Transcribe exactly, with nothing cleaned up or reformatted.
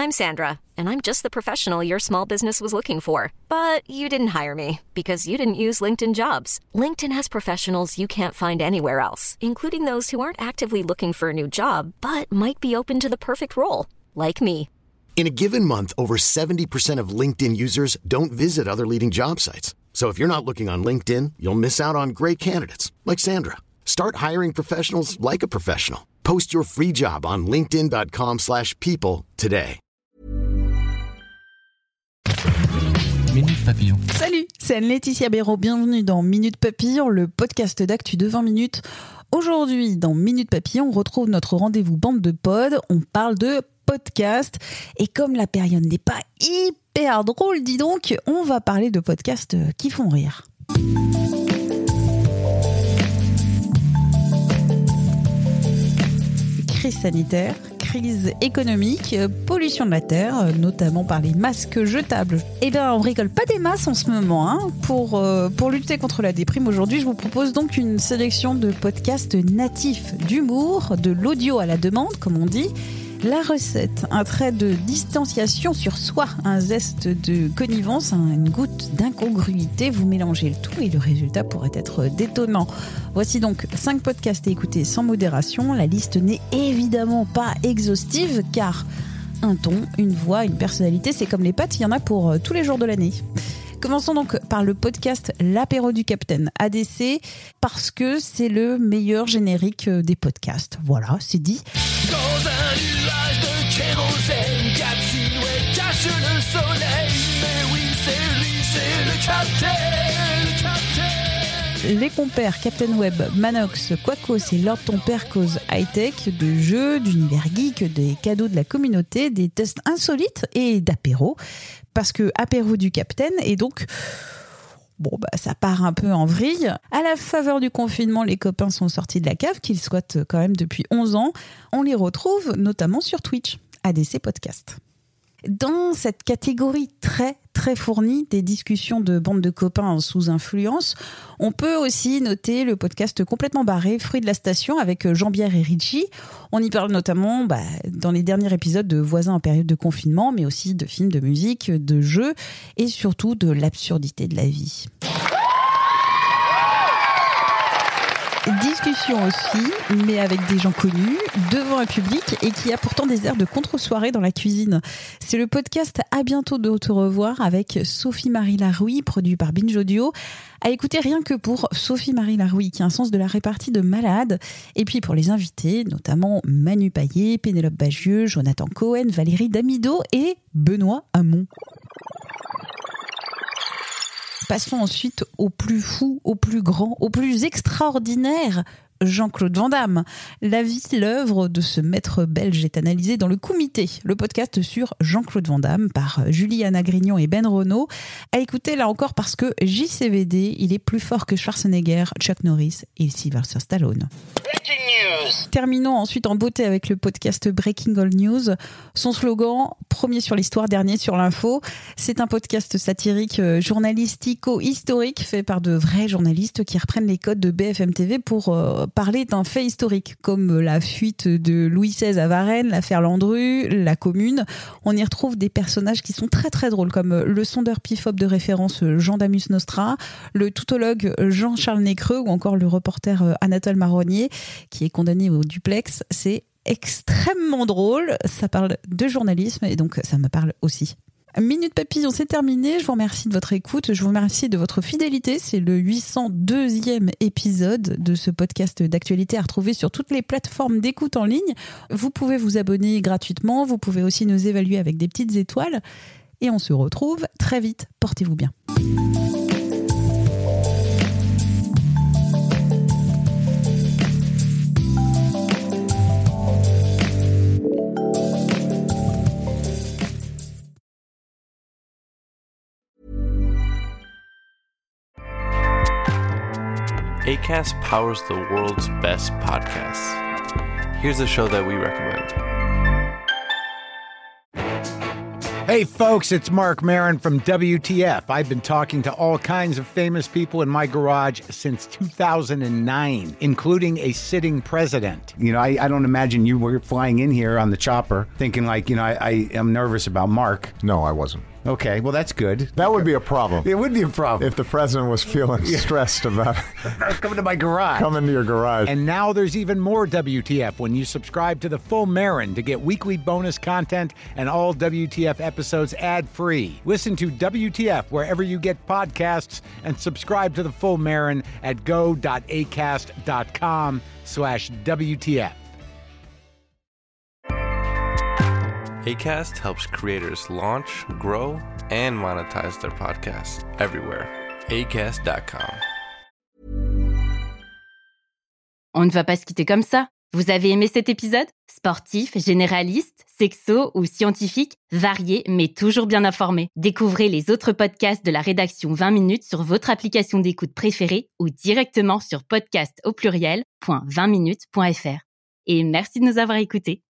I'm Sandra, and I'm just the professional your small business was looking for. But you didn't hire me because you didn't use LinkedIn Jobs. LinkedIn has professionals you can't find anywhere else, including those who aren't actively looking for a new job, but might be open to the perfect role, like me. In a given month, over seventy percent of LinkedIn users don't visit other leading job sites. So if you're not looking on LinkedIn, you'll miss out on great candidates like Sandra. Start hiring professionals like a professional. Post your free job on linkedin.com slash people today. Minute Papillon. Salut, c'est Anne-Laetitia Béraud. Bienvenue dans Minute Papillon, le podcast d'actu de vingt minutes. Aujourd'hui, dans Minute Papillon, on retrouve notre rendez-vous bande de pod. On parle de podcast. Et comme la période n'est pas hyper drôle, dis donc, on va parler de podcasts qui font rire. Crise sanitaire, crise économique, pollution de la terre, notamment par les masques jetables. Eh bien, on rigole pas des masses en ce moment. Hein. Pour, euh, pour lutter contre la déprime, aujourd'hui, je vous propose donc une sélection de podcasts natifs d'humour, de l'audio à la demande, comme on dit. La recette, un trait de distanciation sur soi, un zeste de connivence, une goutte d'incongruité. Vous mélangez le tout et le résultat pourrait être détonnant. Voici donc cinq podcasts à écouter sans modération. La liste n'est évidemment pas exhaustive car un ton, une voix, une personnalité, c'est comme les pâtes, il y en a pour tous les jours de l'année. Commençons donc par le podcast L'apéro du Capitaine, A D C, parce que c'est le meilleur générique des podcasts. Voilà, c'est dit. Dans un nuage de kérosène, quatre silhouettes cachent le soleil. Mais oui, c'est lui, c'est le capitaine, le capitaine. Les compères Captain Web, Manox, Quacos et Lord Ton Père cause high-tech, de jeux, d'univers geek, des cadeaux de la communauté, des tests insolites et d'apéro. Parce que apéro du Capitaine est donc... Bon, bah, ça part un peu en vrille. À la faveur du confinement, les copains sont sortis de la cave, qu'ils squattent quand même depuis onze ans. On les retrouve notamment sur Twitch, A D C Podcast. Dans cette catégorie très très fournie des discussions de bande de copains sous influence, on peut aussi noter le podcast complètement barré, Fruit de la Station, avec Jean-Pierre et Richie. On y parle notamment bah, dans les derniers épisodes de Voisins en période de confinement, mais aussi de films, de musique, de jeux et surtout de l'absurdité de la vie. Discussion aussi, mais avec des gens connus, devant un public et qui a pourtant des airs de contre-soirée dans la cuisine. C'est le podcast À bientôt de te revoir avec Sophie-Marie Larouille, produit par Binge Audio. À écouter rien que pour Sophie-Marie Larouille, qui a un sens de la répartie de malade. Et puis pour les invités, notamment Manu Payet, Pénélope Bagieux, Jonathan Cohen, Valérie Damido et Benoît Hamon. Passons ensuite au plus fou, au plus grand, au plus extraordinaire, Jean-Claude Van Damme. La vie, l'œuvre de ce maître belge est analysée dans Le Comité, le podcast sur Jean-Claude Van Damme par Juliana Grignon et Ben Renaud. À écouter là encore parce que J C V D, il est plus fort que Schwarzenegger, Chuck Norris et Sylvester Stallone. Breaking news. Terminons ensuite en beauté avec le podcast Breaking All News. Son slogan, premier sur l'histoire, dernier sur l'info. C'est un podcast satirique, journalistico-historique fait par de vrais journalistes qui reprennent les codes de B F M T V pour euh, parler d'un fait historique, comme la fuite de Louis seize à Varennes, l'affaire Landru, la Commune. On y retrouve des personnages qui sont très très drôles, comme le sondeur pifop de référence Jean Damus Nostra, le toutologue Jean-Charles Nécreux ou encore le reporter Anatole Marronnier, qui est condamné au duplex. C'est extrêmement drôle, ça parle de journalisme et donc ça me parle aussi. Minute Papillon, c'est terminé. Je vous remercie de votre écoute. Je vous remercie de votre fidélité. C'est le huit cent deuxième épisode de ce podcast d'actualité à retrouver sur toutes les plateformes d'écoute en ligne. Vous pouvez vous abonner gratuitement. Vous pouvez aussi nous évaluer avec des petites étoiles. Et on se retrouve très vite. Portez-vous bien. Acast powers the world's best podcasts. Here's a show that we recommend. Hey folks, it's Mark Maron from W T F. I've been talking to all kinds of famous people in my garage since two thousand nine, including a sitting president. You know, I, I don't imagine you were flying in here on the chopper thinking like, you know, I, I am nervous about Mark. No, I wasn't. Okay, well, that's good. That would be a problem. It would be a problem. If the president was feeling stressed about coming to my garage. Coming to your garage. And now there's even more W T F when you subscribe to the Full Marin to get weekly bonus content and all W T F episodes ad-free. Listen to W T F wherever you get podcasts and subscribe to the Full Marin at go.acast.com slash WTF. Acast helps creators launch, grow, and monetize their podcasts everywhere. acast dot com. On ne va pas se quitter comme ça. Vous avez aimé cet épisode ? Sportif, généraliste, sexo ou scientifique, varié mais toujours bien informé. Découvrez les autres podcasts de la rédaction vingt minutes sur votre application d'écoute préférée ou directement sur podcast au pluriel point vingt minutes point f r. Et merci de nous avoir écoutés.